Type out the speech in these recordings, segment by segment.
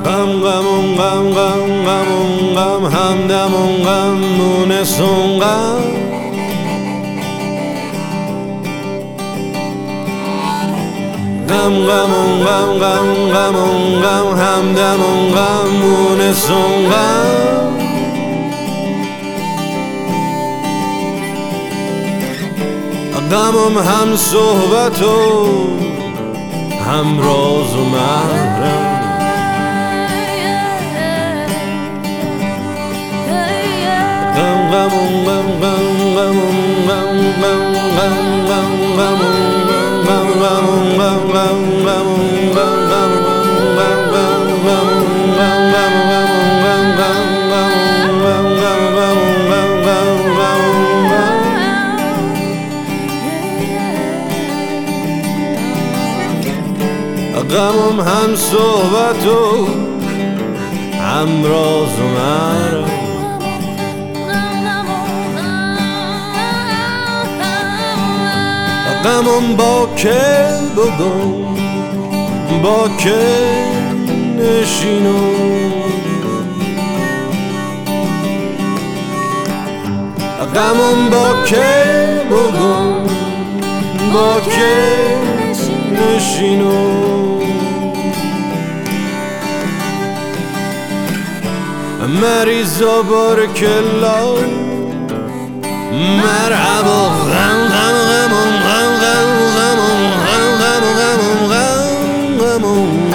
غم غم غم غم غم همدم غم مونسون غم غم غم غم غم غم غم همدم غم مونسون غم غمم هم صحبت و هم راز و محرم غم غم غم غم غم غم غم غم غم غمم هم صحبت و هم راز و محرم غمم با که بگم با که نشینم غمم با که بگم با که نشینم مریضا بارکلا مرحبا غم غم غم غم غم غم غم غم غم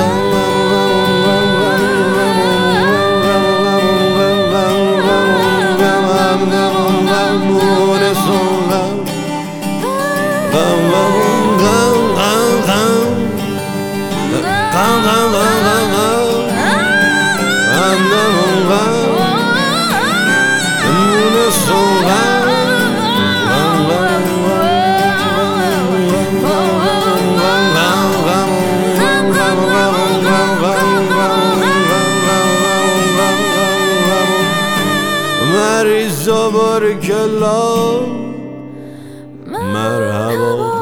مریضا بارکلا مرحبا